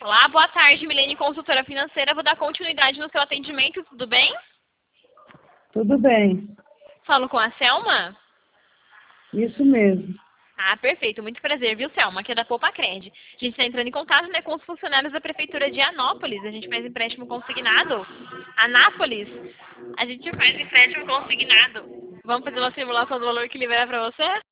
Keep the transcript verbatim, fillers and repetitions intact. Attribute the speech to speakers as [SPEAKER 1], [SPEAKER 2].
[SPEAKER 1] Olá, boa tarde, Milene, consultora financeira. Vou dar continuidade no seu atendimento, tudo bem?
[SPEAKER 2] Tudo bem,
[SPEAKER 1] Falo com a Selma?
[SPEAKER 2] isso mesmo.
[SPEAKER 1] Ah, perfeito, muito prazer, viu, Selma? Aqui é da Poupa Cred. A gente está entrando em contato, né, com os funcionários da Prefeitura de Anópolis. A gente faz empréstimo consignado. Anápolis, a gente faz empréstimo consignado. Vamos fazer uma simulação do valor que liberar para você?